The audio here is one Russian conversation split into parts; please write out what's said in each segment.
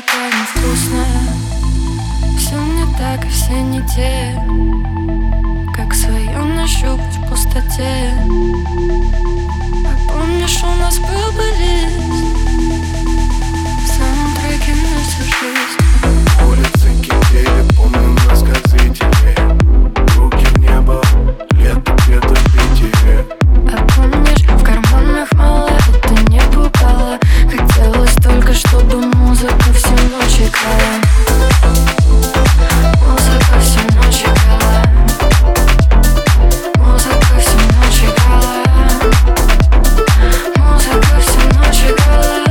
такая невкусная. Все не так и все не те, как свое нащупать в пустоте. А помнишь, у нас был бы лист в саундтреке на всю жизнь. Улицы кипели, помню нас как зрители. Руки в небо, лето где-то в Питере. А помнишь, в карманах мало, это не пугало. Хотелось только, чтобы музыка всю ночь играла. Музыка всю ночь играла. Музыка всю ночь играла. Музыка всю ночь играла.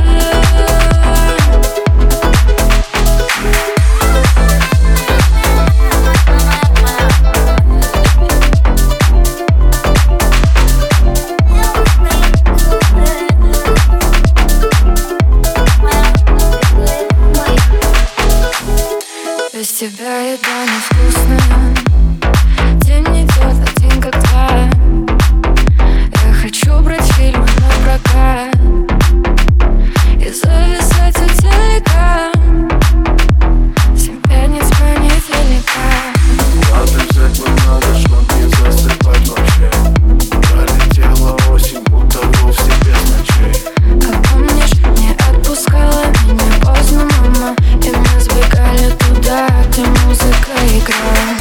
Без тебя еда невкусная. День идет один как два. Я хочу брать фильмы на прокат и зависать у телека 7 пятниц понедельника. Ладно, взять бы надо, чтоб не засыпать вообще. Пролетела осень, будто вовсе без ночей. А помнишь, не отпускала меня поздно мама, и мы сбегали туда, где музыка играла.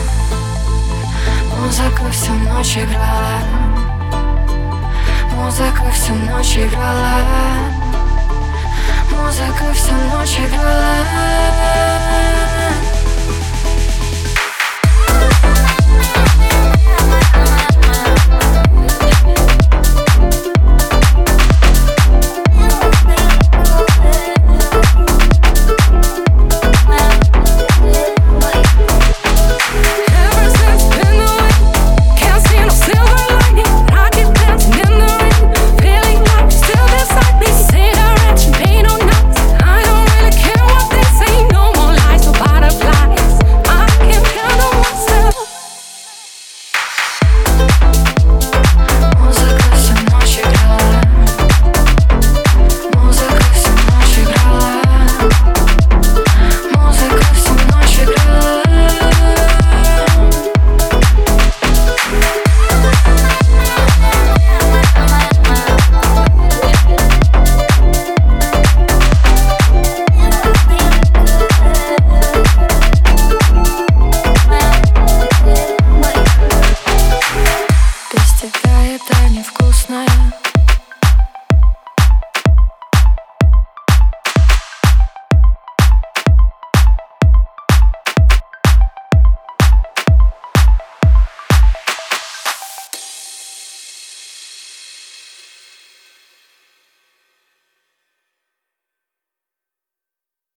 Музыка всю ночь играла. Музыка всю ночь играла. Музыка всю ночь играла.